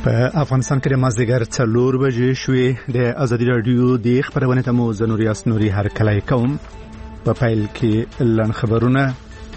په افغانستان کې د مازدیګر 4 بجې شوې د ازادي رادیو د خبرونه تمو زنوریاس نوري هر کله کوم په فایل کې لن خبرونه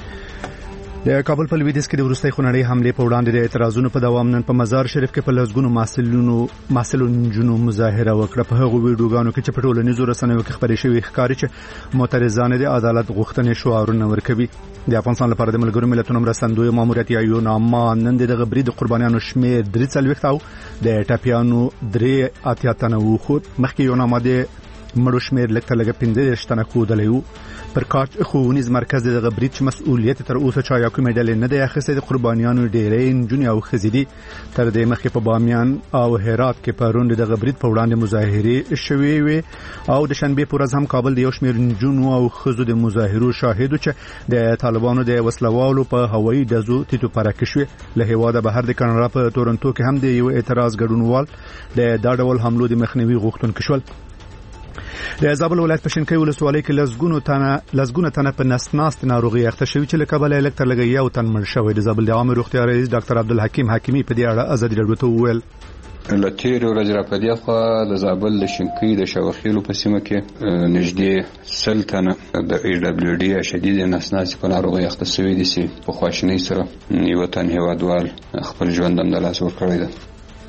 د کابل په لویدیځ کې د ورستۍ خونړۍ حمله په وړاندې د اعتراضونو په دوام نن په مزار شریف کې په لږګونو مسلونو مظاهره وکړه. په هغو ویډیوګانو کې چې په ټولنیزو رسنیو کې خبرې شوې ښکاري چې معترضان د عدالت غوښتنې شعارونه ورکوي. د افغانستان لپاره د ملګرو ملتونو مرستندوی ماموریت یا نامه نن د غبرید قربانیانو شمیر 43 او د ټاپیانو 3 تنه وخت مخکې یو نامه د مړو شمیر لکه 15 تنه کودلیو پر کارت خوونیز مرکز د غبرید چې مسؤلیت تر اوسه چا یا کومه ډلې نه دی اخیسته. د قربانیانو ډېرې نجونې او خزيدي تر دې مخکې په بامیان او هرات کې پروند د غبرید په وړاندې مظاهره شوې وي او د شنبه پر ورځ هم کابل د یو شمیر نجونو او خزو د مظاهرو شاهدو چې د طالبانو د وسلوالو په هوایي دزو تیتو پرکه شوې. له هواده بهر د کاناډا په تورنټو کې هم د یو اعتراض ګډونوال د دا ډول حملو د مخنیوي غوښتونکو شول. د زابل ولایت په شینکۍ ولسوالۍ کې لزګونه تنه په نسناست ناروغي اخته شوی چې له کابل الکتر لګي یو تن مړ شوی. د زابل د عامه روغتیا رئیس ډاکټر عبدالحکیم حکیمی په دې اړه ازادي رادیو ته وویل لتیر ورځ را پدې خو د زابل د شینکۍ د شوخیلو په سیمه کې نږدې 100 تنه د ای دبليو ډي شدید نسناست په ناروغي اخته شوی دي چې په خواشنۍ سره یو تن هوادوال خپل ژوند هم د لاس ورکړی دی.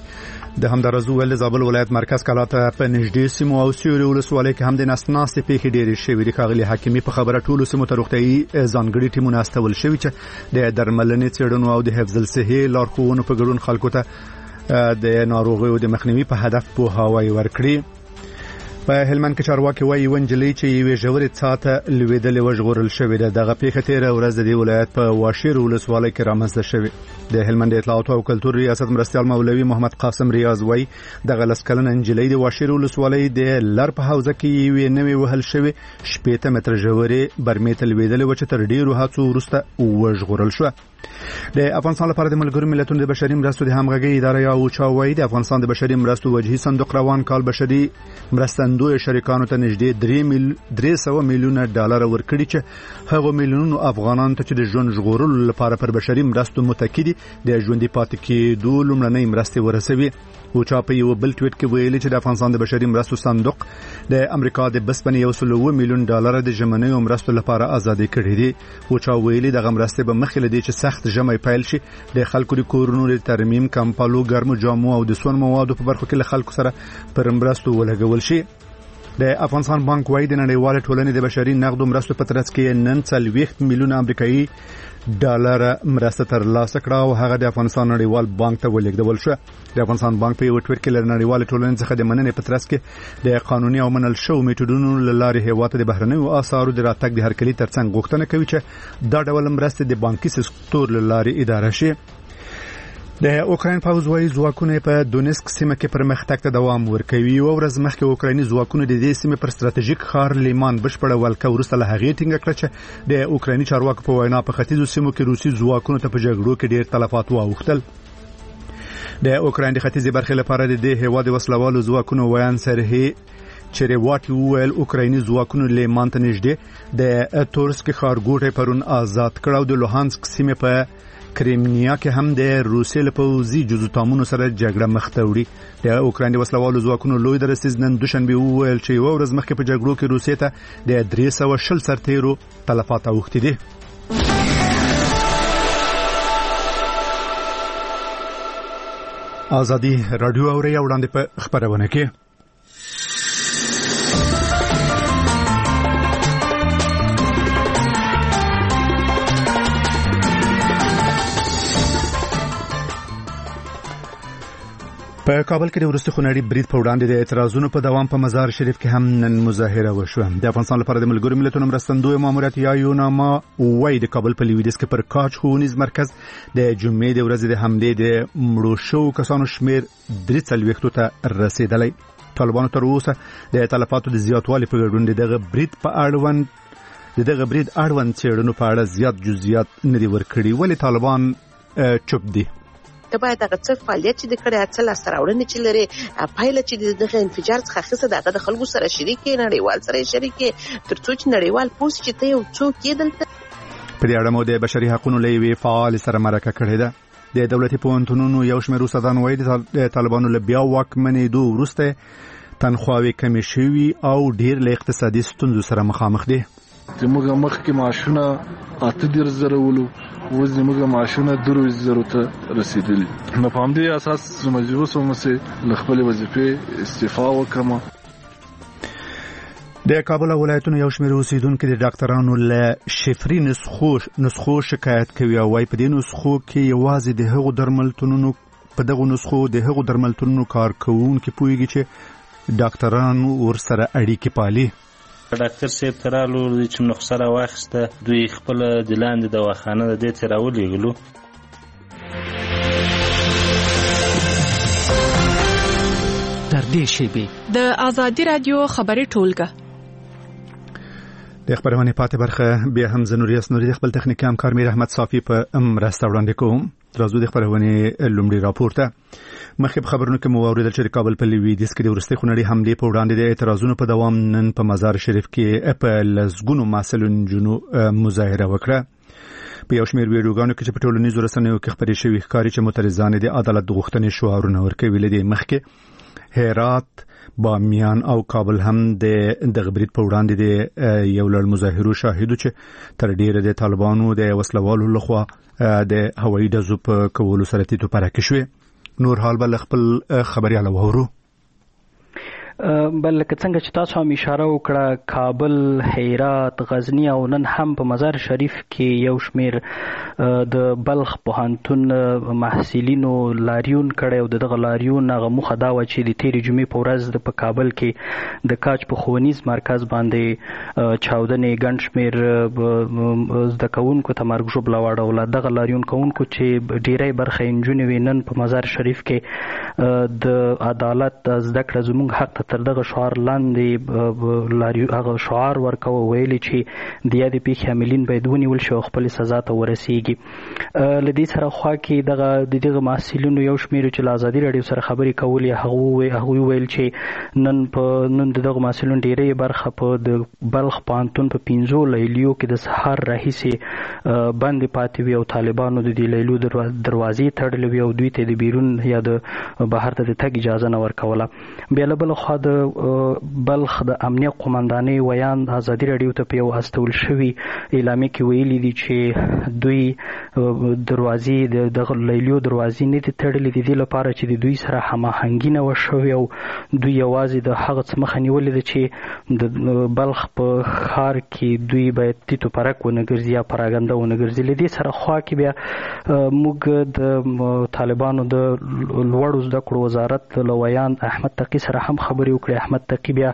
د همدارزو ول زابل ولایت مرکز کلاته په نږدې سیمو او سیوري ولسوالۍ کې هم د نسناستې پیښې ډېرې شوې دي. ښاغلي حکیمي په خبره ټولو سیمو ته روغتیايي ځانګړي ټیمونه استول شوي چې د درملنې څېړنو او د حفظ الصحې لارښوونو په ګډون خلکو ته د ناروغیو د مخنیوي په هدف پوهاوی ورکړي. په هلمند کې چارواکي وایي ونجلې چې یوې ژورې څاته لویدلې وژغورل شوې ده. دغه پیښه تیره ورځ د ولایت په واشیر ولسوالۍ کې رامنځته شوې. د هلمند اطلاعات او کلتور ریاست مرستیال مولوي محمد قاسم ریاض وایي دغه لسکلن انجلۍ د واشیر ولسوالۍ د لر په حوزه کې یوې نوې وهل شوې 18 متر ژورې برمې ته لویدلې و چې تر ډیرو هڅو وروسته وژغورل شوه. د افغانستان لپاره د ملګرو ملتونو د بشري مرستو د همغږي اداره یا اوچا وایي د افغانستان د بشري مرستو وجهي صندوق روان کال بشري مرستندوی شریکانو ته نږدې 300 میلیونه ډالر ورکړي چې هغه میلیونونو افغانانو ته چې د ژوند ژغورلو لپاره پر بشري مرستو متکی دي د ژوندۍ پاتې کېدو لومړنۍ مرستې ورسوي. اوچا په یو بل ټویټ کې ویلي چې د افغانستان د بشري مرستو صندوق د امریکا د بسپنې 100 میلیون ډالر د ژمنیو مرستو لپاره آزادي کړې دي. اوچا ویلي دغه مرستې به مخکې لدی چې سخت ژمي پیل شي د خلکو د کورونو د ترمیم کمپالو ګرمو جامو او د سون موادو په برخو کې له خلکو سره پر مرستو ولګول شي. د افغانستان بانک وايي د نړیوال ټولنې د بشري نقد مرستو په ترڅ کې نن 40 میلیون امریکایي ډالر مرسته ترلاسه کړه او هغه د افغانستان نړیوال بانک ته ولېږدول شو. د افغانستان بانک په یو ټویټ کې له نړیوال ټولنې څخه د مننې په ترڅ کې د قانوني او منل شوو میتودونو لارې هیواد د بهرنیو اسعارو د راتګ د هرکلي ترڅنګ غوښتنه کوي چې دا ډول مرسته د بانکي سکتور لارې اداره شي. د اوکراین پوځ وايي ځواکونه په دونیسک سیمه کې پرمختګ ته دوام ورکوي. او ورځ مخکې اوکرایني ځواکونه د دې سیمې پر ستراتیژیک ښار لیمان بشپړه ولکه وروسته له هغې ټینګه کړه چې د اوکرایني چارواکو په وینا په ختیځو سیمو کې روسي ځواکونو ته په جګړو کې ډېر تلفات واوښتل. د اوکراین د ختیځي برخې لپاره د دې هیواد وسلوالو ځواکونو ویان سرهي چریواټي ویل اوکرایني ځواکونو لیمان ته نږدې د تورسک ښارګوټی پرون آزاد کړ او د لوهانسک سیمې په کریمنیا کې هم د روسي له پوځي جزوتامونو سره جګړه مخ ته وړي. د اوکراین د وسلوالو ځواکونو لوی درسیز نن دوشنبه وویل چې یو ورځ مخکې په جګړو کې روسي ته د 320 سرتیرو تلفات اوښتي دي. ازادي رادیو اوري وړاندې په خبرونه کې په کابل کې د ورستي خونړي برید په وړاندې د اعتراضونو په دوام په مزار شریف کې هم نن مظاهره وشوه. د افغانستان لپاره د ملګرو ملتونو مرستندوی ماموریت یا یوناما وایي د کابل په لویدیځ کې پر کاج ښوونیز مرکز د جمعې د ورځې د حملې د مړو شوو کسانو شمیر 43 ته رسیدلی. طالبانو تر اوسه د تلفاتو د زیاتوالي په ګډون دغه برید اړوند څېړنو په اړه زیات جزئیات نه دي ورکړي. ولې طالبان چوپ دي؟ ته باید هغه څه فعالیت چې د کړی څه لاسته راوړنې چې لري پایله چې دغه انفجار څخه اخیسته دغه د خلکو سره شریکې نړیوال سره شریکې تر څو چې نړیوال پوه چې ته یو څوک یې دلته. په دې اړه مو د بشري حقوقو لوی فعال سره مرکه کړې ده. د دولتي پوهنتونونو یو شمېر استادان وایي د طالبانو له بیا واکمنېدو وروسته تنخواوې کمې شوي او ډېر له اقتصادي ستونزو سره مخامخ دي. زموږ مخکې معاشونه 8,000 ولو، اوس زموږ معاشونه 2,000 ته رسیدلي. نو په همدې اساس مجبور شوم چې له خپلې وظیفې استعفا وکړم. د کابل ولایتونو یو شمېر اوسیدونکو د ډاکټرانو له شفري نسخو شکایت کوي او وايي په دې نسخو کې یوازې د هغو درملتونونو په دغو نسخو د هغو درملتونونو کارکوونکي پوهیږي چې ډاکټران ورسره اړیکې پالي. ډاکټر صاحب ترالو چې نسخه راواخیسته دوی خپل د لاندې دواخانه د دې ته راولېږلو. تر دې شیبې د آزادي رادیو خبري ټولګه د خبرونه پاتې برخه بیا هم زنوریاس نوري د خپل تخنیکی همکار میر احمد صافي په مرسته وړاندې کوم. راځو د خبرونه لومړی راپورته. مخکې خبرونه کوم اوریدل چې کابل په لویدیځ کې د ورستي خونړي حمله په وړاندې د اعتراضونو په دوام نن په مزار شریف کې په لزګونو مسلون جنو مظاهره وکړه. په یو شمېر ویډیوګانو کې چې په ټولنیزو رسنیو کې خبرې شوې ښکاري چې معترضان د عدالت د غوښتنې شعارونه ورکوي. لدې مخکې هرات، بامیان او کابل هم د غبرید په وړاندې د یو لړ مظاهرو شاهدو چې تر ډیره د طالبانو د وسلوالو لخوا د هوایي ډزو په کولو سره تیتو پرکې شوې. نور حال بل خپل خبري علاوه ورو بل لکه څنګه چې تاسو هم اشاره وکړه، کابل، هرات، غزنی او نن هم په مزار شریف کې یو شمیر د بلخ پوهنتون محصلینو لاریون کړی او دغه لاریون هغه مخه دا و چې د تیرې جمعې په ورځ په کابل کې د کاج په ښوونیز مرکز باندې چاودنې ګڼ شمیر زده کوونکو ته مرګ ژوبله واړوله. دغه لاریون کوونکو چې ډیری برخه نجونې وې نن په مزار شریف کې د عدالت زده کړه زموږ حق تر دغه شعار لاندې هغه شعار ورکوه، ویلي چې د یادې پیښې عاملین باید ونیول شي او خپلې سزا ته ورسیږي. له دې سره خوا کې د دغه محصلینو یو شمېر چې له ازادي راډیو سره خبرې کولې هغوی ویل چې نن دغه محصلینو ډیری برخه په د بلخ پوهنتون په 15 لیلیو کې د سهار راهیسې بندې پاتې وي او طالبانو د دې لیلیو دروازې تړلې وي او دوی ته د بیرون یا د بهر ته د تګ اجازه نه ورکوله. بیا له بله خوا د بلخ د امنیه قومندانۍ ویان ازادي راډیو ته په یو استول شوي اعلامیه کې ویلي دي چې دوی دروازې د لیلیو دروازې نه دي تړلې، د دې لپاره چې د دوی سره هماهنګي نه وشوي او دوی یوازې د هغه څه مخه نیولې ده چې د بلخ په ښار کې دوی باید تیتو پرک ونه ګرځي یا پراګنده ونه ګرځي. له دې سره خوا کې بیا موږ د طالبانو د لوړو زده کړو وزارت له ویان احمد تقي سره هم خبرې وکړي. احمد تقي بیا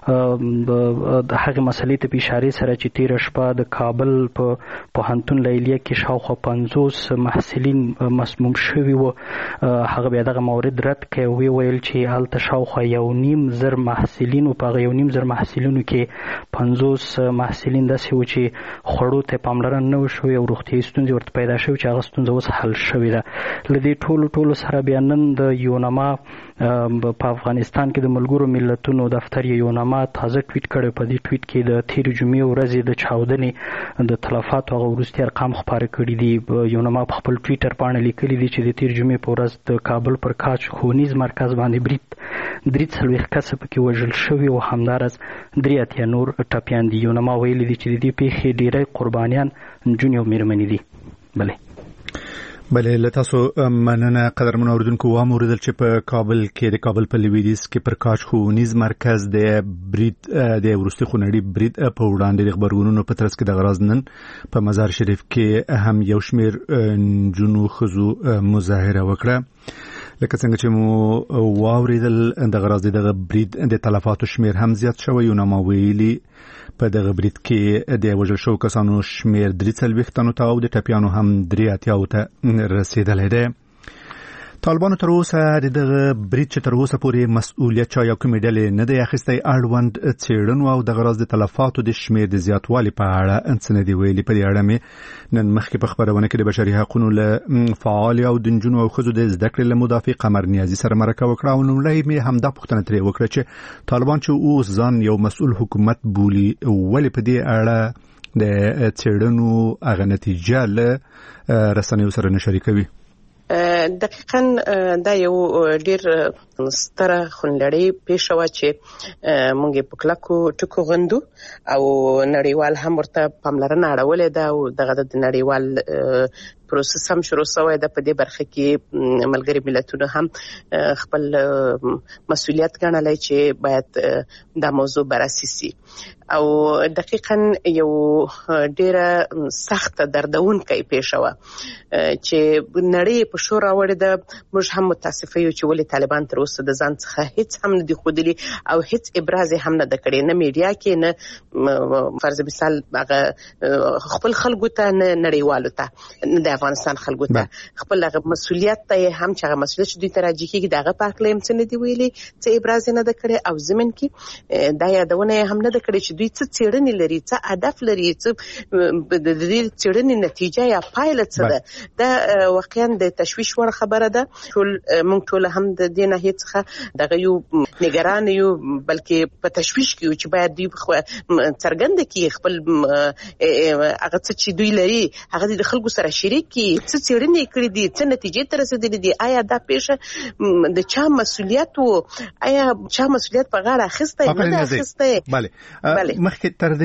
د هغه مسلې ته په اشاره سره چې تیر شپه د کابل په پوهنتون لیلیه کې شاوخوا 50 محصلین مسموم شوي وو، هغه بیا دغه مورد رد کړی او ویل چې هلته شاوخوا 1,500 محصلین او په هغه 1,500 محصلینو کې 50 محصلین داسې وو چې خوړو ته پاملرنه نه وشوې او روغتیایي ستونزې ورته پیدا شوې چې هغه ستونزه اوس حل شوې ده. له دې ټولو سره بیا نن د یونما په افغانستان کې د ملګرو ملتونو دفتر یونما تازه ټویټ کړی. په دې ټویټ کې د تیرې جمعې ورځې د چاودنې د تلفاتو هغه وروستي ارقام خپاره کړي دي. یونما په خپل ټویټر باندې لیکلي دي چې د تیرې جمعې په ورځ د کابل پر کاج ښوونیز مرکز باندې برید 43 کسه پکې وژل شوي او همداراز 83 نور ټپیان دي. یونما ویلي دي چې د دې پیښې ډیری قربانیان نجونې او میرمنې دي. بله لتاسو مننه قدرمن اوریدونکو. واوریدل چې په کابل کې د کابل په لویدیځ کې پر کاج ښوونیز مرکز د برید د ورستي خونړي برید په وړاندې د خبرونو په ترڅ کې د غراز نن په مزار شریف کې هم یو شمیر جنو خزو مظاهره وکړه. لکه څنګه چې مو واوریدل د غراز د برید د تلفاتو شمیر هم زیات شوی. یو نامه ویلي په دغه برید کې د وژل شوو کسانو شمیر 43 تنو ته او د ټپیانو هم 83 ته رسیدلی دی. طالبانو تر اوسه دغه برید چې تر اوسه پورې مسؤلیت چا یو کومې ډلې نه دی اخیستی اړوند څېړنو او د غراض د تلفاتو د شمیر د زیاتوالي په اړه څه نه دي ویلي. په دې اړه مې نن مخکې په خبرونه کې د بشري حقوقو له فعال او د نجونو او ښځو د زده کړې له مدافع قمر نیازي سره مرکه وکړه او لومړی مې همدا پوښتنه ترې وکړه چې طالبان چې اوس ځان یو مسؤل حکومت بولي ولې په دې اړه د څېړنو هغه نتیجه له رسنیو سره نه شریکوي. دقیقاً دا یو ډیر ستره خونلړۍ پیښه وه چې موږ په کلکو ټکو غندو او نړیوال هم ورته پاملرنه اړولې ده او دغه د نړیوال پروسس هم شروع شوی ده. په دې برخه کې ملګري ملتونو هم خپل مسؤلیت ګڼلی چې باید دا موضوع بررسي سي او دقیقاً یو ډیره سخت دردونکې پیښه وه چې نړۍ په شور راوړې ده. موږ هم متاسفه یو چې ولې طالبان تر اوسه د ځان څخه هیڅ هم نه دي ښودلي او هیڅ ابراز هم نه ده کړی، نه میډیا کې، نه فرض مثال هغه خپل خلکو ته، نه نړیوالو ته، نه د افغانستان خلکو ته خپل هغه مسؤلیت ته هم چې هغه مسؤلیت چې دوی ته راجع کېږي د هغه په هکله هم څه نه دي ویلي، څه ابراز نه ده کړی او ضمن کې دا یادونه هم نه ده کړې چې دوی څه څېړنې لري، څه هدف لري، څه د دې څېړنې نتیجه یا پایله څه ده. دا واقعا د تشویش وړ خبره ده. موږ ټول هم د دې ناحیې څخه دغه یو نگران یو، بلکې په تشویش کې یو چې باید دوی څرګنده کړي خپل هغه څه چې دوی لري هغه د خلکو سره شریک کړي، څه څېړنې کړي دي، څه نتیجې ته رسېدلي دي، آیا دا پیښه د چا مسؤلیت و، آیا چا مسؤلیت په غاړه اخیستی نه ده اخیستی. مخکې تر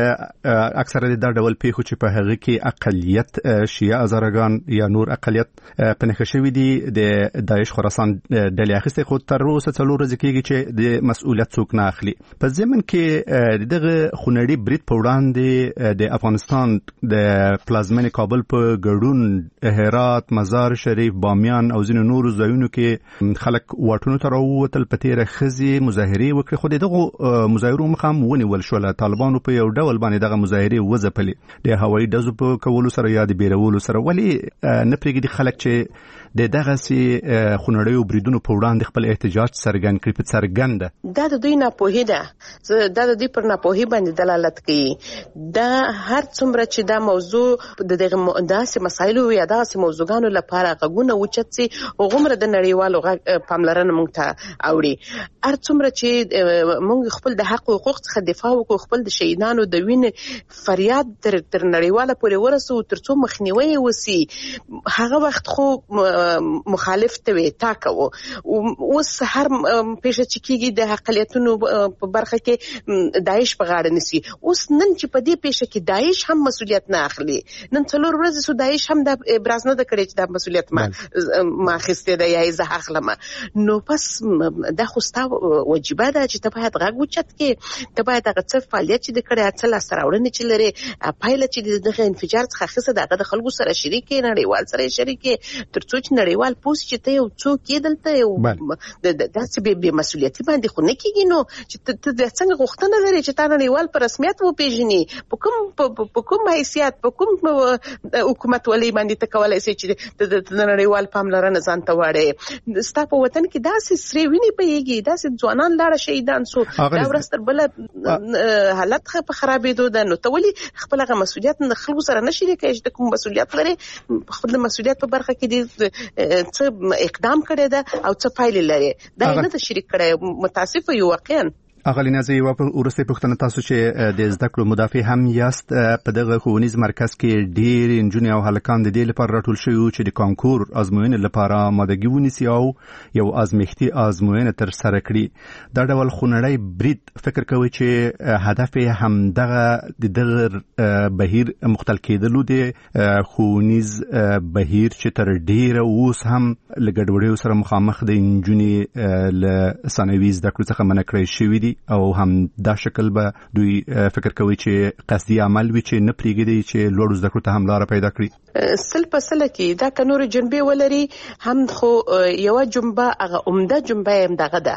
دې اکثره دا ډول پیښو چې په هغه کې اقلیت شیعه هزارګان یا نور اقلیت په نښه شوي دي د داعش خراسان ډلې اخیستې، خو تر اوسه 4 ورځې کېږي چې د مسؤلیت څوک نه اخلي. په ضمن کې دغه خونړي برید په وړاندې د افغانستان د پلازمینې کابل په ګډون هرات، مزار شریف، بامیان او ځینو نورو ځایونو کې خلک واټونو ته راووتل، په تېره ښځې مظاهرې وکړې، خو د دغو مظاهرو مخه هم ونیول شوله. طالبانو په یو ډول باندې دغه مظاهرې وځپلې د هوایي ډزو په کولو سره یا د بیرولو سره. ولې نه پرېږدي خلک چې د دغسې خونړیو بریدونو په وړاندې خپل احتجاج څرګند کړي په څرګنده؟ دا د دوی ناپوهي ده، دا د دوی پر ناپوهي باندې دلالت کوي. دا هر څومره چې دا موضوع د دغه داسې مسایلو یا داسې موضوعګانو لپاره غږونه اوچت سي هغومره د نړیوالو پاملرنه موږ ته اوړي. هر څومره چې موږ خپل د حق او حقوق څخه دفاع وکړو، خپل د شهیدانو د وینې فریاد تر نړیواله پورې ورسو تر څو مخنیوی وسي، هغه وخت خو مخالف ته وي تا کوو. اوس هر پیښه چې کېږي د اقلیتونو په برخه کې داعش په غاړه نیسي. اوس نن چې په دې پیښه کې داعش هم مسؤلیت نه اخلي، نن 4 ورځې سو داعش هم د ابراز نه کړی چې دا مسؤلیت ما اخیسته ده یا زه اخلم. نو پس دا خو ستا واجبه ده چې ته باید غږ اوچت کړې، ته باید هغه څه فعالیت چې د کړی څه لاسته راوړنې چې لري، پایله چې دغه انفجار څخه اخیسته ده هغه د خلکو سره شریک کړې، نړیوال سره شریک کړې، تر څو چې نړیوال پوه چې ته یو څوک یې دلته یو داسې بې مسؤلیتي باندې خو نه کېږي. نو چې ته څنګه غوښتنه لرې چې تا نړیوال په رسمیت وپېژنې، په کوم حیثیت، په کوم حکومتولۍ باندې ته کولی شې چې د نړیوال پاملرنه ځان ته واړې؟ ستا په وطن کې داسې سرې وینې بهیږي، داسې ځوانان لاړه شهیدان سو، دا ورځ تر بله حالت په خرابېدو ده. نو ته ولې خپل هغه مسؤلیت د خلکو سره نه شریکوې چې ته کوم مسؤلیت لرې؟ خپل د مسؤلیت په برخه کې څه اقدام کړی ده او څه پایلې لري، دا نه ده شریک کړی. متاسفه یو واقعا. اغلی نازي یو ورسته پښتنه تاسو چې د زده کړو مدافع هم یاست، په دغه ښوونیز مرکز کې ډېر انجونې او هلکان د دې لپاره راټول شوي چې د کانکور ازموینې لپاره آمادګي ونیسي او یو ازمیښتي ازموینه تر سره کړي. دا ډول خونړی برید فکر کوي چې هدف یې همدغه د دغه بهیر مختل کېدلو دی، ښوونیز بهیر چې تر ډېره اوس هم له ګډوډیو سره مخامخ د انجونې له ثانوي زده کړو څخه منع کړی شوي دي او هم دا شکل به دوی فکر کوي چې قصدي عمل وي چې نه پرېږدي چې لوړو زده کړو ته هم لاره پیدا کړي. 100% کې دا که نور جنبې ولري هم، خو یو جنبه هغه عمده جنبه هم دغه ده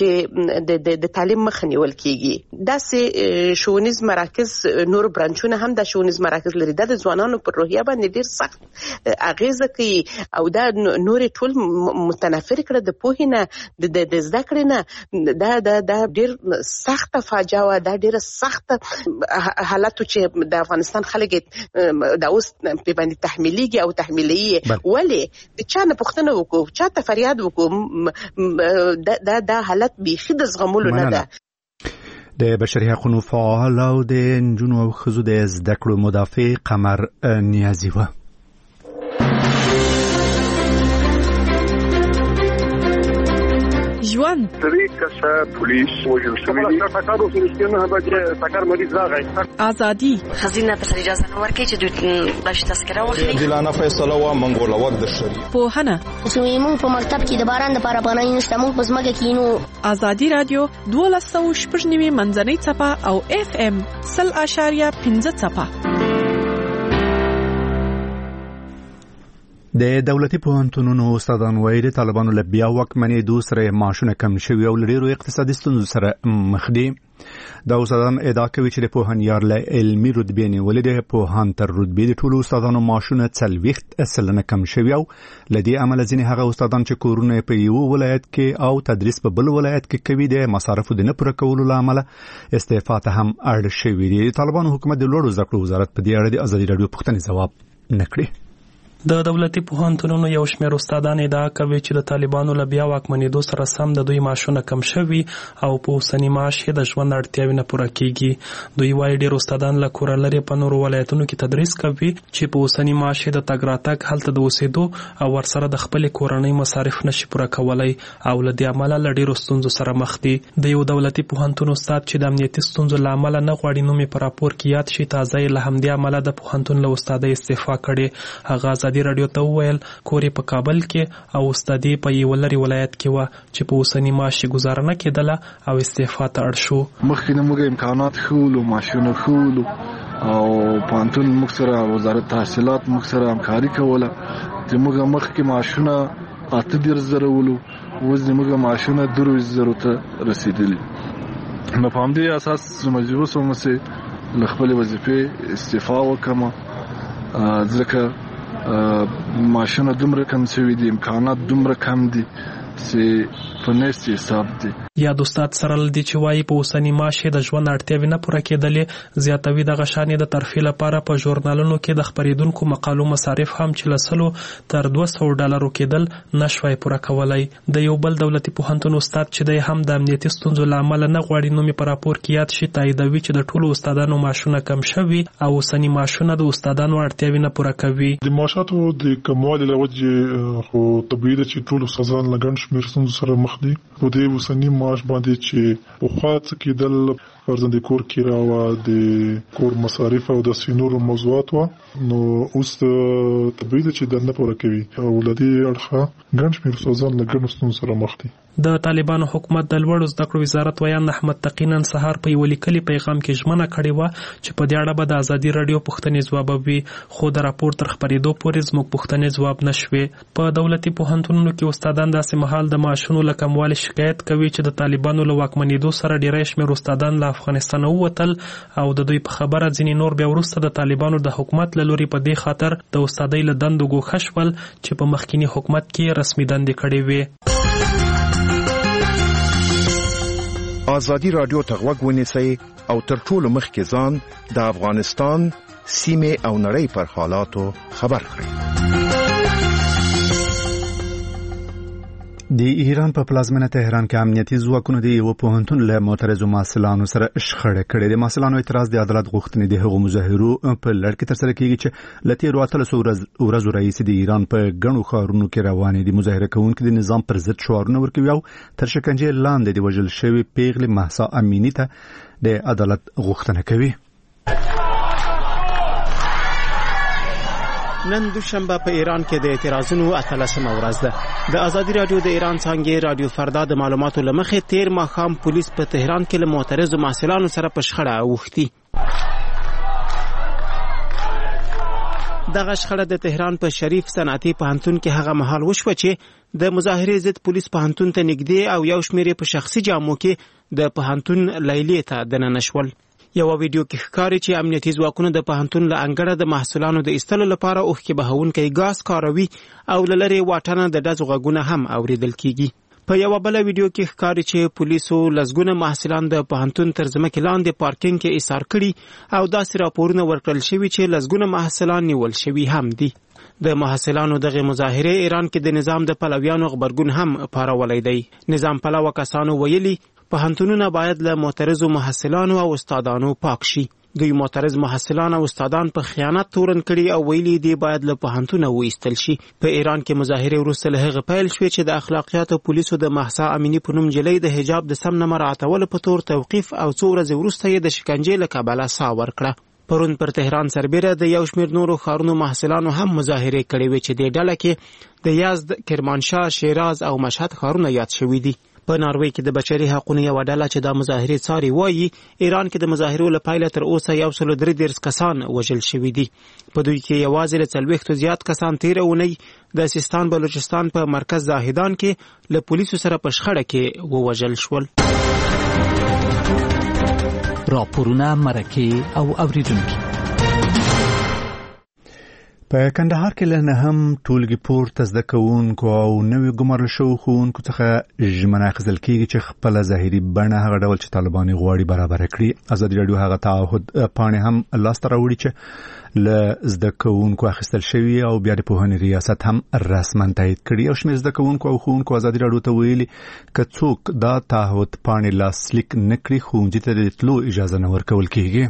چې د تعلیم مخه نیول کېږي. داسې ښوونیز مراکز نور برانچونه هم د ښوونیز مراکز لري، دا د ځوانانو پر روحیه باندې ډېر سخت اغیزه کوي او دا نور ټول متنفر کړه د پوهې نه، د زده کړې نه. دا ډېر سخته فاجعه وه، دا ډېره سخته حالت چې د افغانستان خلک دا اوس په باندې تحمیلیږي او تحمیلي. ولې د چا نه پوښتنه وکړو، چا ته فریاد وکړو؟ دا حالت بیخي د زغملو نه ده. د بشري حقوقو فعال او د نجونو او ښځو د زده کړو مدافع قمر نیازي و. ژوند پولیس وژل شوی ازادي خزینه ته اجازه نه ورکړي چې دوی د تذکره واخلي دلانه فیصله وا منګول وخت د شریف پوهنه زموږ په مکتب کې د باران د لپاره پناه نشته موږ په ځمکه کې نو ازادي رادیو 12.9 منځنۍ څپه او FM 0.15 څپه د دولتي پوهنتونونو استادان وایي طالبانو له بیا واکمنېدو سره معاشونه کم شوي او ډېرو اقتصادي ستونزو سره مخ دي. دا استادان ادعا کوي چې د پوهنیار له علمي رتبې نیولې د پوهان تر رتبې د ټولو استادانو معاشونه 40% کم شوي او له دې امله ځینې هغه استادان چې کورونه په یو ولایت کې او تدریس په بل ولایت کې کوي د مصارفو د نه پوره کولو له امله استعفا ته هم اړ شوي دي. طالبانو حکومت د لوړو زده کړو وزارت په دې اړه د ازادي رادیو پوښتنې ځواب نه کړی. د دولتي پوهنتونونو یو شمېر استادان ادعا کوي چې د طالبانو له بیا واکمنېدو سره سم د دوی معاشونه کم شوي او په اوسني معاش یې د ژوند اړتیاوې نه پوره کیږي. دوی وایي ډېر استادان له کوره لرې په نورو ولایتونو کې تدریس کوي چې په اوسني معاش یې د تګ راتګ هلته د اوسېدو او ورسره د خپلې کورنۍ مصارف نشي پوره کولی او له دې امله له ډېرو ستونزو سره مخ دي. د یو دولتي پوهنتون استاد چې د امنیتي ستونزو له امله نه غواړي نوم یې په راپور کې یاد شي تازه یې له همدې امله د پوهنتون له استادۍ استعفا کړې. هغه ازادي رادیو ته وویل کور یې په کابل کې او استادي په یو لري ولایت کې و چې په اوسني معاش گزاره نه کېدله او استعفا ته اړ شو. مخکې موږ امکانات خولو ماشینو خولو او پوهنتون موږ سره وزارت تحصیلات موږ سره همکاري کوله چې موږ مخکې معاشونه 8,000 ولو اوس موږ معاشونه 2,000 ته رسیدلی. نو په همدې اساس مجبور شوم چې له خپلې وظیفې استعفا وکړم ځکه معاشونه دومره کم شوي دي امکانات دومره کم دي چې په نشي حساب دي. یاد استاد سره لدی چې وایي په اوسني معاش د ژوند اړتیاوې نه پوره کېدلې زیاتوي دغه شانې د ترفیع لپاره په ژورنالونو کې د خپرېدونکو مقالو مصارف هم چې له 100 تر 200 ډالرو کېدل نشوای پوره کولی. د یو بل دولتي پوهنتون استاد چې دی هم د امنیتي ستونزو له امله نه غواړي نوم یې په راپور کې یاد شي تاییدوي چې د ټولو استادانو معاشونه کم شوي او اوسني معاشونه د استادانو اړتیاوې نه پوره کوي. د معاشاتو د کموالي له وجې خو طبیعي ده چې ټول استادان له ګڼ شمېر ستونزو سره مخ دي. په دې اوسني معاش باندې چې پخوا څه کېدل فرضاً د کور کرایه وه د کور مصارف او داسې نورو موضوعات وه نو اوس طبیعي ده چې دا نه پوره کوي او له دې اړخه ګڼ شمېر استادان له ګڼو ستونزو سره مخ دي. د طالبانو حکومت د لوړو زده کړو وزارت ویان احمد تقی نن سهار په یو لیکلي پیغام کې ژمنه کړې وه چې په دې اړه به د ازادي رادیو پوښتنې ځوابوي خو د راپور تر خپرېدو پورې زموږ پوښتنې ځواب نه شوې. په دولتي پوهنتونونو کې استادان داسې مهال د معاشونو له کموالي شکایت کوي چې د طالبانو له واکمنېدو سره ډېری شمېر استادان له افغانستانه ووتل او د دوی په خبره ځینې نور بیا وروسته د طالبانو د حکومت له لوري په دې خاطر د استادۍ له دندو ګوښه شول چې په مخکینی حکومت کې رسمي دندې کړې وې. ازادي رادیو ته غوږ ونیسئ او تر ټولو مخکې ځان د افغانستان سیمې او نړۍ پر حالاتو خبر کړئ. د ایران په پلازمینه تهران کې امنیتي ځواکونو د یو پوهنتون له معترضو محصلانو سره شخړه کړې. د محصلانو اعتراض د عدالت غوښتنې د هغو مظاهرو په لړ کې ترسره کیږي چې له تېرو 1300 ورځو راهیسې د ایران په ګڼو ښارونو کې روانې دي. مظاهره کوونکي د نظام پر ضد شعارونه ورکوي او تر شکنجې لاندې د وژل شوې پیغلې مهسا امینی ته د عدالت غوښتنه کوي. نن دوشنبه په ایران کې د اعتراضونو 18مه ورځ ده. د ازادي رادیو د ایران څانګې رادیو فردا د معلوماتو لمخې تیر ماښام پولیس په تهران کې له معترضو محصلانو سره په شخړه اوښتي. دغه شخړه د تهران په شریف صنعتي پوهنتون کې هغه مهال وشوه چې د مظاهرې ضد پولیس پوهنتون ته نږدې او یو شمېر په شخصي جامو کې د پوهنتون لیلې ته دننه شول. یو ویډیو کې ښکاري چې امنیتي ځواکونه د پوهنتون له انګړه د محصلانو د ایستلو لپاره اوښکې بهونکی ګاز کاروي او له لرې واټنه د ډزو غږونه هم اوریدل کیږي. په یو بل ویډیو کې ښکاري چې پولیسو لسګونه محصلان د پوهنتون تر ځمکې لاندې پارکینګ کې ایسار کړي او داسې راپورونه ورکړل شوي چې لسګونه محصلان نیول شوي هم دي. د محصلانو دغه مظاهره ایران کې د نظام د پلویانو غبرګون هم پارولی دی. نظام پلوه کسانو ویلي پوهنتونونه باید له معترضو محصلانو او استادانو پاک شي. دوی معترض محصلان او استادان په خیانت تورن کړي او ویلي دی باید له پوهنتونه وایستل شي. په ایران کې مظاهره وروسته له هغه پیل شوې چې د اخلاقیاتو پولیسو د مهسا امینی په نوم جلۍ د حجاب د سم نه مراعاتولو په تور توقیف او څو ورځې وروسته یې د شکنجې له کبله ساه ورکړه. پرون پر تهران سربیره د یو شمېر نورو ښارونو محصلانو هم مظاهرې کړې وې چې د ډله کې د یزد، کرمانشاه، شیراز او مشهد ښارونه یاد شوي دي. په ناروې کې د بشري حقوقو یو ډله چې د مظاهرې څاري وایي ایران کې د مظاهرو له پیله تر اوسه 133 کسان وژل شوي دي. په دوی کې یوازې له 40 زیات کسان تیره اونۍ د سیستان بلوچستان په مرکز زاهدان کې له پولیسو سره په شخړه کې ووژل شول. راپورونه، مرکې او اوریدونکي. په کندهار کې له نهم ټولګي پورته زده کوونکو او نوي ګمارل شوو ښوونکو څخه ژمنه اخیستل کېږي چې خپله ظاهري بڼه هغه ډول چې طالبان یې غواړي برابره کړي. ازادي راډیو هغه تعهد پاڼې هم لاسته راوړي چې له زده کوونکو اخیستل شوي او بیا د پوهنې ریاست هم رسما تایید کړي. یو شمېر زده کوونکو او ښوونکو ازادي راډیو ته ویلي که څوک دا تعهد پاڼې لاسلیک نه کړي ښوونځي ته د تلو اجازه نه ورکول کېږي.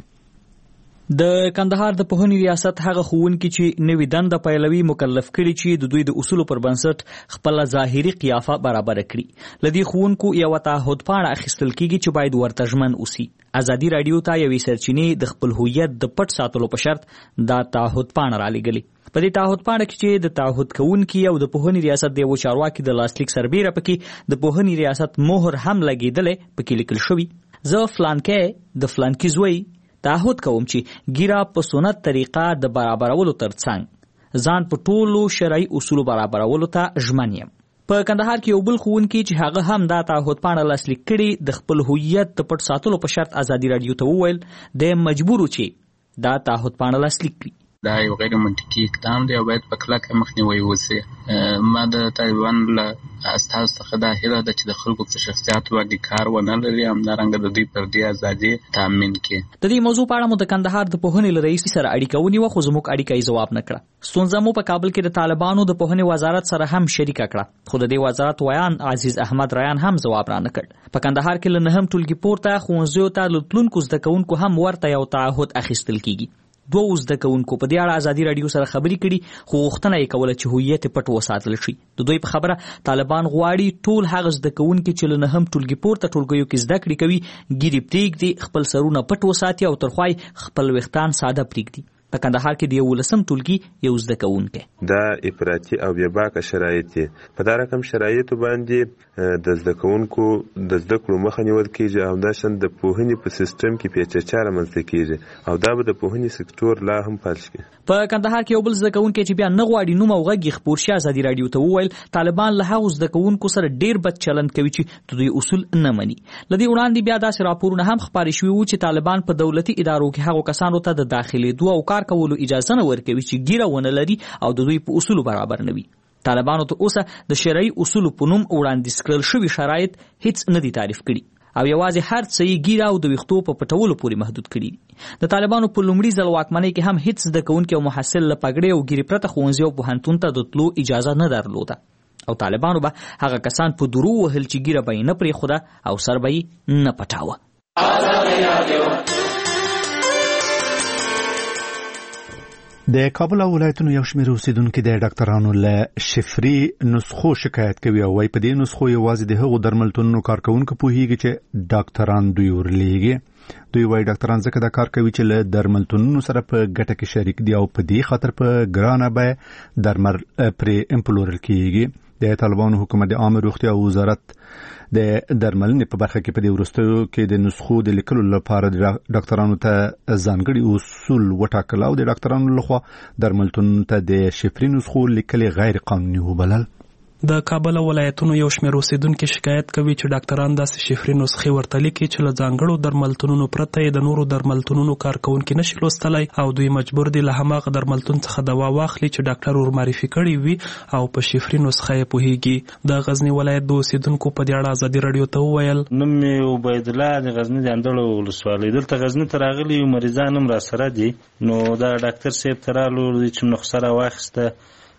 د کندهار د پوهنې ریاست هغه ښوونکي چې نوي دنده پیلوي مکلف کړي چې د دوی د اصولو پر بنسټ خپل ظاهري قیافه برابر کړي. لدی ښوونکو یو تعهد پاڼه اخیستل کیږي چې باید ورته ژمن اوسي. ازادي راډیو ته یوې سرچینې د خپل هویت د پټ ساتلو په شرط دا تعهد پاڼه رالیږلې. په دې تعهد پاڼه کې چې د تعهد کوونکي او د پوهنې ریاست د یو چارواکي د لاسلیک سربیره پکې د پوهنې ریاست مهر هم لګېدلې پکې لیکل شوی زه فلانکې د فلانکي زوی تعهد کوم چې ګیره په سنت طریقه د برابرولو ترڅنګ ځان په ټولو شرعي اصولو برابرولو ته ژمن یم. په کندهار کې یو بل ښوونکي چې هغه هم دا تعهد پاڼه لاسلیک کړي د خپل هویت د پټ ساتلو په شرط ازادي راډیو ته وویل د مجبورو چې دا تعهد پاڼه لاسلیک کړي. دا یو غیر منطقي اقدام دی او باید په کلکه مخنیوی وشي. ما د طالبانو له استازو څخه دا هیله ده چې د خلکو په شخصیت باندې کار ونه لري، همدارنګه د دوی فردي ازادي تامین کړي. د دې موضوع په اړه مو د کندهار د پوهنې له رئیس سره اړیکه ونیوه خو زموږ اړیکه یې ځواب نه کړه. ستونزه مو په کابل کې د طالبانو د پوهنې وزارت سره هم شریکه کړه خو د دې وزارت ویان عزیز احمد ریان هم ځواب را نه کړ. په کندهار کې له نهم ټولګي پورته ښوونځیو ته له تلونکو زده کوونکو هم ورته یو تعهد اخیستل کیږي. دوه زده کوونکو په دې اړه ازادي راډیو سره خبرې کړي خو غوښتنه یې کوله چې هویت پټ وساتل شي. د دوی په خبره طالبان غواړي ټول هغه زده کوونکي چې له نهم ټولګي پورته ټولګیو کې زده کړې کوي ګیرې پرېږدي، خپل سرونه پټ وساتي او ترخوای خپل ویښتان ساده پرېږدي. په کندهار کې د 11 ټولګي یو زده کوونکی دا افراطي او بې باکه شرایط دي. په دا رقم شرایطو باندې د زده کوونکو د زده کړو مخه نیول کېږي او همداشان د پوهنې په سیستم کې پیچکچۍ رامنځته کېږي او دا به د پوهنې سکتور لا هم فلج کړي. په کندهار کې یو بل زده کوونکی چې بیا نه غواړي نوم او غږ یې خپور شي ازادي راډیو ته وویل طالبان له هغو زده کوونکو سره ډېر بد چلند کوي چې د دوی اصول نه مني. له دې وړاندې بیا داسې راپورونه هم خپاره شوي وو چې طالبان په دولتي ادارو کې هغو کسانو ته د داخلېدو او کار کولو اجازه نه ورکوي چې ګیره ونه لري او د دوی په اصولو برابر نه وي. طالبانو ته اوسه د شرعي اصولو په نوم وړاندیز کړل شوي شرایط هیڅ نه دي تعریف کړي او یوازې هر څه یې ګیره او د ویښتو په پټولو پورې محدود کړي. د طالبانو په لومړي ځل واکمنۍ کې هم هیڅ زده کوونکی او محصل له پګړۍ او ګیرې پرته ښوونځي او پوهنتون ته د تلو اجازه نه درلوده او طالبانو به هغه کسان په درو وهل چې ګیره به یې نه پرېښوده او سر به یې نه پټاوه. د کابل ولایتونو یو شمېر اوسیدونکي د ډاکټرانو له شفري نسخو شکایت کوي او وايي په دې نسخو یوازې د هغو درملتونونو کارکوونکو پوهیږي چې ډاکټران دوی ورلیږي. دوی وايي ډاکټران ځکه دا کار کوي چې له درملتونونو سره په ګټه کې شریک دي او په دې خاطر په ګرانه بیه درمل پرې امپلورل کیږي. د طالبانو حکومت د عامه روغتیا وزارت د درملنې په برخه کې په دې وروستیو کې د نسخو د لیکلو لپاره د ډاکټرانو ته ځانګړي اصول وټاکل او د ډاکټرانو لخوا درملتونونو ته د شفري نسخو لیکل غیر قانوني وبلل. د کابل ولایتونو یو شمېر اوسیدونکي شکایت کوي چې ډاکټران داسې شفري نسخې ورته لیکي چې له ځانګړو درملتونونو پرته یې د نورو درملتونونو کارکوونکي نشي لوستلی او دوی مجبور دي له هماغه درملتون څخه دوا واخلي چې ډاکټر ور معرفي کړی وي او په شفري نسخه یې پوهیږي. د غزنی ولایت د اوسیدونکو په دې اړه ازادي راډیو ته وویل نوم مې عبید الله د غزنی د اندړو ولسوالۍ دلته غزنی ته راغلي مریضان هم راسره دي نو دا ډاکټر صاحب ته رالو چې نسخه راواخیسته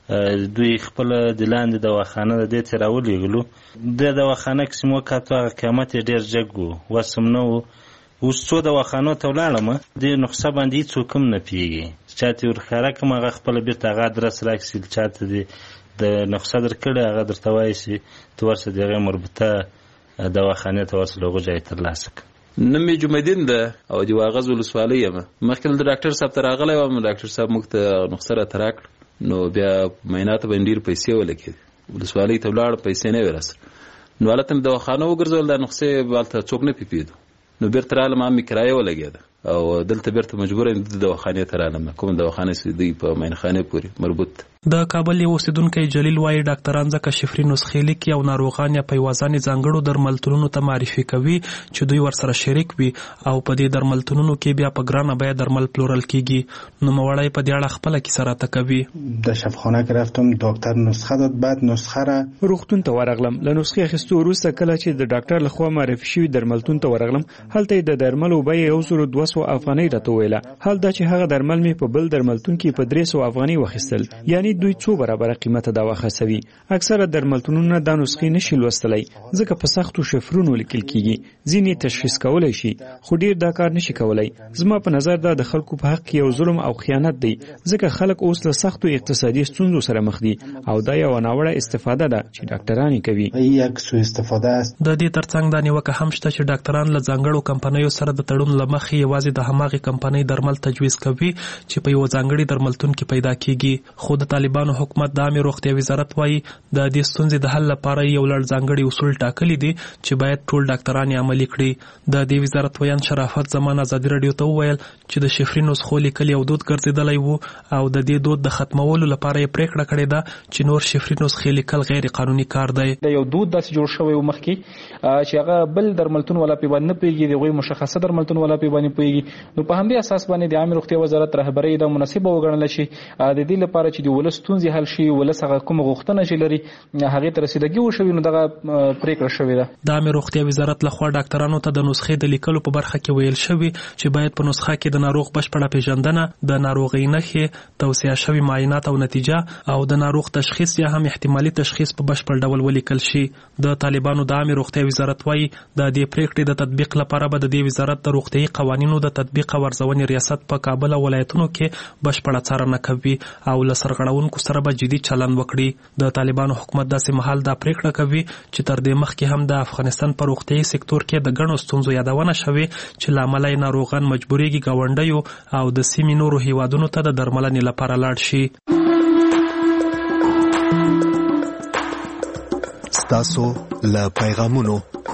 دوی خپل د لاندې دواخانه د دې ته راولېږلو. د دواخانه کې چې مو کاته هغه قیمت یې ډېر جګ و، وسم نه و. اوس څو دواخانو ته ولاړم، د نقصه باندې هېڅوک هم نه پوهېږي. چا ته ورښکاره کړم هغه خپله بېرته هغه ادرس راکړي، چا ته د نقصه درکړې هغه درته وایي چې ته ورشه د هغې مربوطه دواخانې ته ورشه له هغو ځای ترلاسه کړه. نوم مې جمعدین ده او د واغظ ولسوالۍ یم. مخکې د ډاکټر صاحب ته راغلی وم، ډاکټر صاحب موږ ته نسخه راته راکړه، نو بیا معایناتو باندې ډېرې پیسې ولګېدې. ولسوالۍ ته ولاړم، پیسې نه وې راسره. نو هلته مې دواخانه وګرځول، دا نسخې هلته څوک نه پوهېدو. نو بېرته رالم، هم مې کرایه ولګېده او دلته بېرته مجبوره یم د دواخانې ته رالم، کومه دواخانه چې دوی په معاینخانې پورې مربوط. د کابل یو اوسیدونکی جلیل وایي ډاکټران ځکه شفري نسخې لیکي او ناروغان یا پیوازانې ځانګړو درملتونونو ته معرفي کوي چې دوی ورسره شریک وي او په دې درملتونونو کې بیا په ګرانه بیه درمل پلورل کیږي. نوموړی په دې اړه خپله کیسه راته کوي. د شفاخانه کې رفتم، دکتر نسخه داد، بعد نسخه را روغتون ته ورغلم. له نسخې اخیستو وروسته کله چې د ډاکټر لخوا معرفي شوي درملتون ته ورغلم، هلته د درملو بیه 1200 افغانۍ راته ویله. حال دا چې هغه درمل مې په بل درملتون کې په 300 افغانۍ واخیستل، یعنی دوی څو برابر قیمت دا واخسوي. اکثره درملتونونه دا نسخې نشي لوستلی ځکه په سختو شفرونو لیکل کیږي. ځینې تشخیص کولای شي خو ډیر دا کار نشي کولای. زما په نظر دا د خلکو په حق کې یو ظلم او خیانت دی ځکه خلک اوس له سختو اقتصادي ستونزو سره مخ دي او دا یو ناوړه استفاده ده چې ډاکټران کوي. یک سوء استفاده است. د دې ترڅنګ دا نیوکه هم شته چې ډاکټران له ځانګړو کمپنیو سره د تړون له مخې یوازې د هماغې کمپنۍ درمل تجویز کوي چې په یو ځانګړي درملتون کې پیدا کیږي. خو د طالبانو حکومت د عامه روغتیا وزارت وایي د دې ستونزې د حل لپاره یو لړ ځانګړي اصول ټاکلي دي چې باید ټول ډاکټران یې عملي کړي. د دې وزارت ویان شرافت زمان ازادي رادیو ته وویل چې د شفري نسخو لیکل یو دود ګرځېدلی وو او د دې دود د ختمولو لپاره یې پریکړه کړې ده چې نور شفري نسخې لیکل غیر قانوني کار دی. د یو دود داسې جوړ شوی و مخکې چې هغه بل درملتون ولا په باندې نه پیږي، د غوي مشخصه درملتون ولا په باندې پیږي. نو په همدې اساس باندې د عامه روغتیا وزارت رهبري د مناسبه وګڼل شي د دې لپاره چې د ولس ستونزې حل شي، ولس هغه کوم غوښتنه چې لري هغه ته رسیدګي وشوي. نو دغه پریکړه شوې ده. د عامه روغتیا وزارت لخوا ډاکټرانو ته د نسخې د لیکلو په برخه کې ویل شوی چې باید په نسخه کې د ناروغ بشپړه پیژندنه، د ناروغۍ نښې، توصیه شوی معاینات او نتیجه او د ناروغ تشخیص یا هم احتمالي تشخیص په بشپړ ډول ولیکل شي. د طالبانو د عامه روغتیا وزارت وایي د دې پریکړې د تطبیق لپاره به د دې وزارت د روغتیايي قوانینو د تطبیق او ارزونې ریاست په کابل او ولایتونو کې بشپړه څارنه کوي او له سرغړونکو سره به جدي چلند وکړي. د طالبانو حکومت داسې مهال دا پریکړه کوي چې تر دې مخکې هم د افغانستان په روغتیايي سکتور کې د ګڼو ستونزو یادونه شوې چې له امله یې ناروغان مجبوریږي ګاونډیو او د سیمې نورو هیوادونو ته د درملنې لپاره لاړ شي. ستاسو له پیغامونو.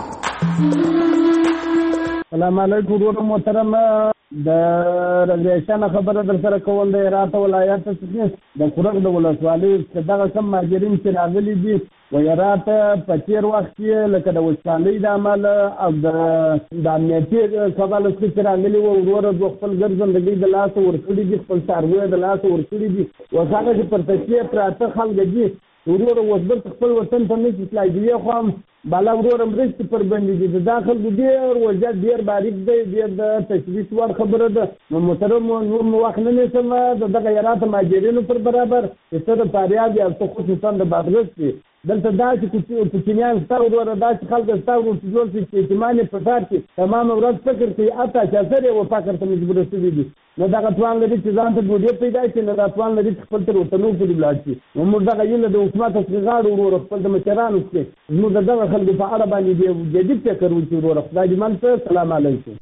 السلام علیکم ورحمۃ محترم. د رضایشان خبره در سره کوم د هرات ولایت څخه د قرغ د ولسوالۍ چې دغه کم ماجرین چې راغلي دي و هرات په تیر وخت کې لکه د وچکالۍ د امله او د امنیتي کبله چې راغلي و ورور د خپل ګر زندګۍ د لاسه ورکړي دي، خپل څاروي د لاسه ورکړي دي او هغه چې پر تکیه پراته خلک دي ورور وزبر خپل وطن ته نشي تلای دی. خو هم بالا ورور مرستې پر باندې دي د داخل ډیر وضعیت ډیر باریک دی، ډیر د تشویش وړ خبره ده. نو محترم نور مو وخت نه نیسم دغه هرات ماجرینو پر برابر چې څه د فاریاب یا خصوصا د بادغیس کې دلته دا چې کوچنیان ستا وروره دا چې خلک ستا ورور چې جوړ شي چې اعتماد یې په کار کې تمامه ورځ فکر کوي حتی چې اثر یې وفاقر ته مجبوره شوي دي. نو دغه توان لري چې ځان ته ډوډۍ پیدا کړي، نو دا توان لري چې خپل تر وطنو پورې ولاړ شي. نو موږ دغه هیله د حکومت څخه غواړو ورور خپل د مشرانو څخه موږ د دغه خلکو په اړه باندې جدي فکر وکړو. ورور خدای دې من ته سلام علیکم.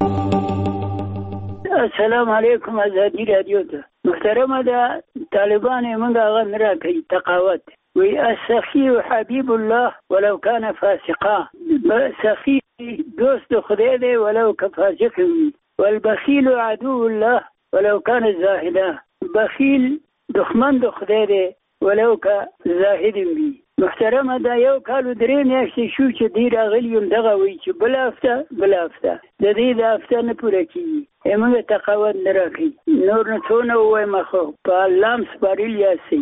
السلام علیکم ازادي رادیو ته محترمه. د طالبان موږ هغه نه راکوي تقاوت وی السخي حبيب الله ولو كان فاسقا. سخي دوست خدای دی ولو كفاسق وي، والبخيل عدو الله ولو كان زاهدا. بخیل دښمن د خدای دی ولو كزاهد وي. محترمه دا یو کال 3 میاشتې شو چې دی راغلی یم دغه وی چې بل هفته د دې د هفته نه پوره کیږي. موږ تقاوت نه راکوي. نور نه څونه ووایم خو په الله م سپارل یاستئ.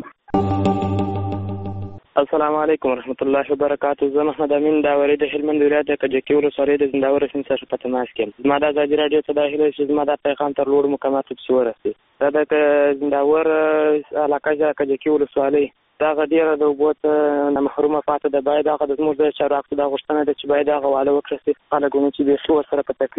السلام علیکم ورحمۃ اللہ وبرکاتہ. زه محمد امین داوري د هلمند ولایت د کجکي ولسوالۍ د زنداور سیمې څخه په تماس کې یم. زما د ازادي راډیو څخه د هیله چې زما د پیغام تر لوړو مقاماتو پورې ورسي. دا د زنداور علاقه د کجکي ولسوالۍ دا ډیره د اوبو ته محرومه پاتې ده. باید هغه د زموږ د چارواکو دا غوښتنه ده چې باید هغه واله وکړي خلکونه چې بیخي ورسره په تکلیف